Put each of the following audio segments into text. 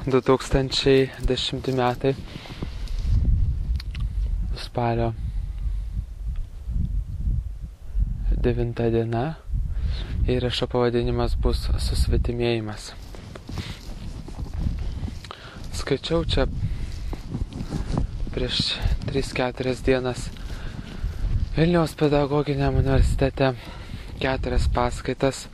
2010 metai, spalio 9 diena, įrašo pavadinimas bus susvetimėjimas. Skaičiau čia prieš 3-4 dienas Vilniaus pedagoginiam universitete 4 paskaitas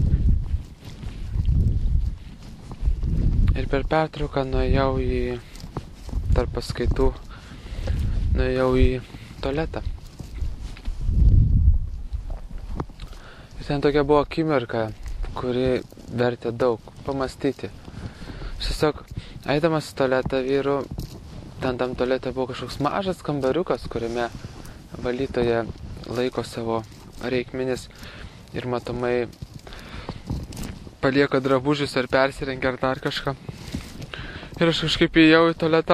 ir per pertrauką nuėjau tarp paskaitų į tualetą. Ir ten tokia buvo akimirka, kuri vertė daug pamastyti. Tiesiog, eidamas į tualetą vyrų, tam tualete buvo kažkoks mažas kambariukas, kuriame valytoja laiko savo reikmenis ir matomai palieka drabužius ar persirengia ar dar kažką. Ir aš kažkaip įėjau į tualetą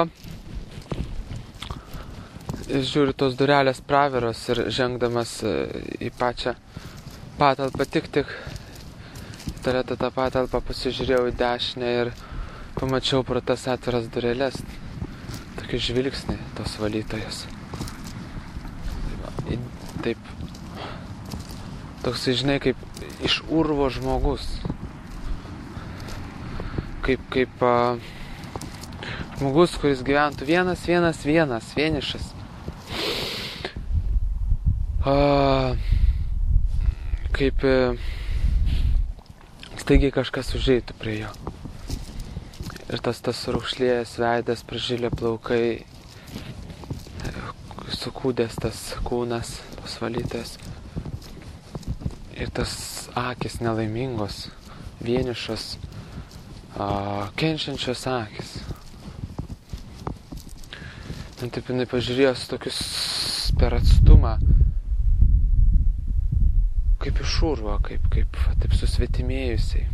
ir žiūriu, tos durelės praviros ir žengdamas į pačią patalpą tik į tualetą tą patalpą pasižiūrėjau į dešinę ir pamačiau pro tas atviras dureles tokį žvilgsnį tos valytojos. Taip, toksai, žinai, kaip iš urvo žmogus. Kaip žmogus, kuris gyventų vienas, vienišas. Kaip staigiai kažkas užeitų prie jo. Ir tas raukšlėjęs veidas, pražilę plaukai, sukūdęs tas kūnas, tos valytojas. Ir tas akis nelaimingos, vienišos, kenčiančios akis. Man taip jinai pažiūrėjo su tokius per atstumą, kaip iš urvo, kaip taip susvetimėjusiai.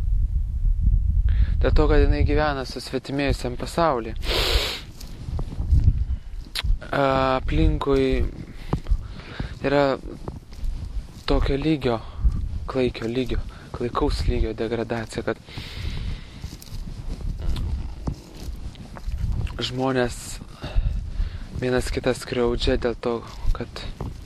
Dėl to, kad jinai gyvena susvetimėjusiam pasaulyje. Aplinkui yra tokio lygio, klaikaus lygio degradacija, kad žmonės vienas kitą skriaudžia dėl to, kad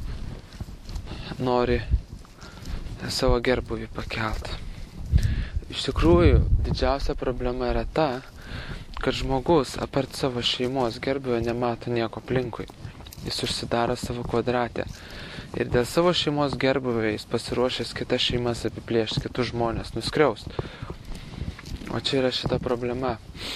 nori savo gerbūvį pakelt. Iš tikrųjų, didžiausia problema yra ta, kad žmogus apart savo šeimos gerbūvio nemato nieko aplinkui. Jis užsidaro savo kvadratę. Ir dėl savo šeimos gerbūvio jis pasiruošęs kitas šeimas apiplėšti, kitus žmonės nuskriaust. O čia yra šita problema.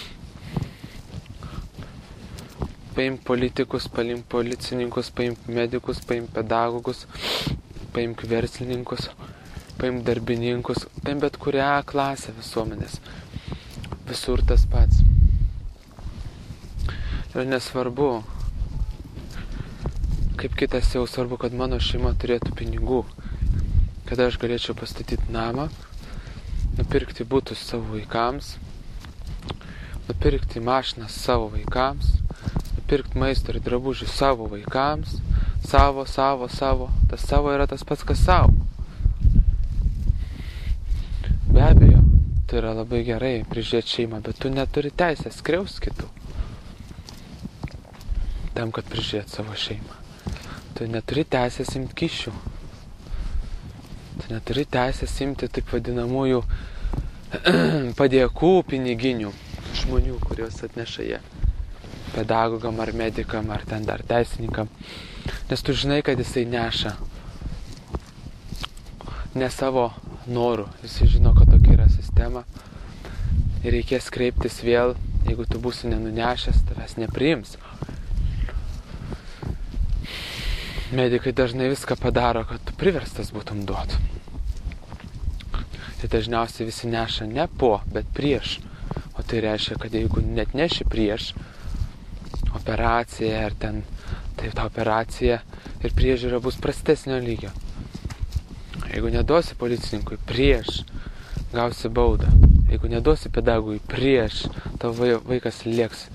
Paimk politikus, paimk policininkus, paimk medikus, paimk pedagogus, paimk verslininkus, paimk darbininkus, paimk bet kurią klasę visuomenės. Visur tas pats. Ir nesvarbu, kaip kitas jau svarbu, kad mano šeima turėtų pinigų, kad aš galėčiau pastatyti namą, nupirkti butus savo vaikams, nupirkti mašinas savo vaikams, nupirkti maisto ir drabužių savo vaikams, savo. Tas savo yra tas pats, kas savo. Be abejo, tai yra labai gerai prižiūrėti šeimą, bet tu neturi teisės skriausti kitų. Tam, kad prižiūrėti savo šeimą. Tu neturi teisės imti kyšių. Tu neturi teisės imti taip vadinamųjų padėkų piniginių žmonių, kuriuos atneša jie. Pedagogam ar medikam ar ten dar teisininkam. Nes tu žinai, kad jisai neša ne savo norų. Visi žino, kad tokia yra sistema. Ir reikės kreiptis vėl, jeigu tu būsi nenunešęs, tavęs nepriims. Medikai dažnai viską padaro, kad tu priverstas būtum duoti. Ir dažniausiai visi neša ne po, bet prieš. O tai reiškia, kad jeigu net neši prieš operaciją ar ten, tai ta operacija ir priežiūra bus prastesnio lygio. Jeigu neduosi policininkui prieš, gausi baudą. Jeigu neduosi pedagogui prieš, tavo vaikas lieks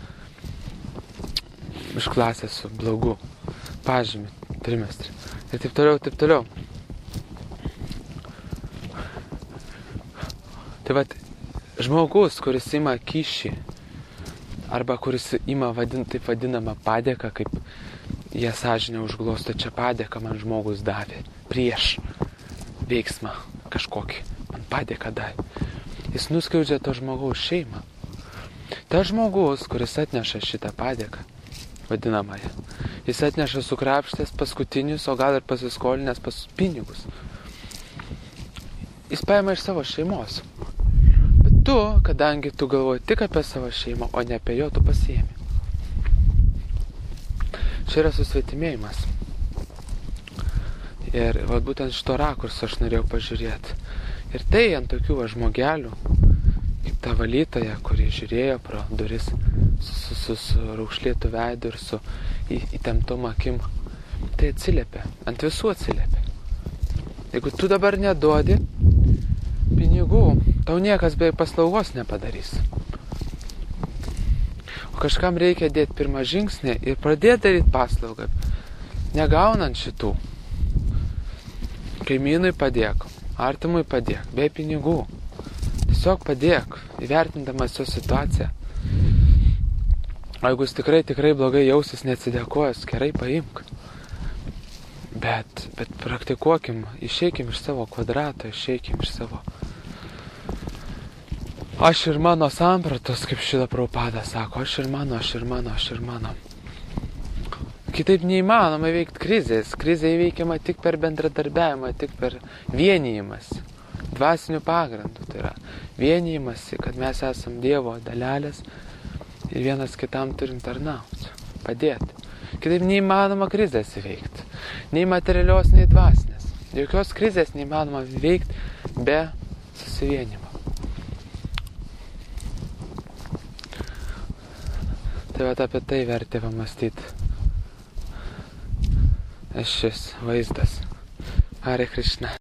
iš klasės su blogu pažymiu trimestrį. Ir taip toliau. Tai vat, žmogus, kuris ima kyšį arba kuris ima taip vadinamą padėką, kaip jie sąžinę užglosto, čia padėką man žmogus davė prieš veiksmą kažkokį, man padėką davė. Jis nuskriaudžia to žmogaus šeimą. Ta žmogus, kuris atneša šitą padėką, vadinamąją, jis atneša sukrapštęs paskutinius, o gal ir pasiskolinęs pinigus. Jis paima iš savo šeimos. Bet tu, kadangi tu galvoji tik apie savo šeimą, o ne apie jo, tu pasiėmi. Čia yra susvetimėjimas. Ir būtent šito rakurso aš norėjau pažiūrėti. Ir tai ant tokių žmogelių, kaip ta valytoja, kuri žiūrėjo pro duris su raukšlėtu veidu ir su įtemptom akim, tai atsiliepia, ant visų atsiliepia. Jeigu tu dabar neduodi pinigų, tau niekas be paslaugos nepadarys. O kažkam reikia dėti pirmą žingsnį ir pradėti daryti paslaugą, negaunant šitų. Kaimynui padėk, artimui padėk, be pinigų. Tiesiog padėk, įvertindamas jo situaciją. O jeigu jis tikrai blogai jausis neatsidėkojęs, gerai paimk. Bet praktikuokim, išeikim iš savo kvadrato, išeikim iš savo aš ir mano sampratos, kaip šitą Prabhupada sako, aš ir mano. Kitaip neįmanoma įveikti krizės. Krizė įveikiama tik per bendradarbiavimą, tik per vienijimas. Dvasinių pagrindų. Tai yra vienijimas, kad mes esam Dievo dalelės ir vienas kitam turim tarnauti, padėti. Kitaip neįmanoma krizės įveikti. Nei materialios, nei dvasinės. Jokios krizės neįmanoma įveikti be susivienimo. Tai apie tai vertė pamastyti. Šis vaizdas. Hare Krishna.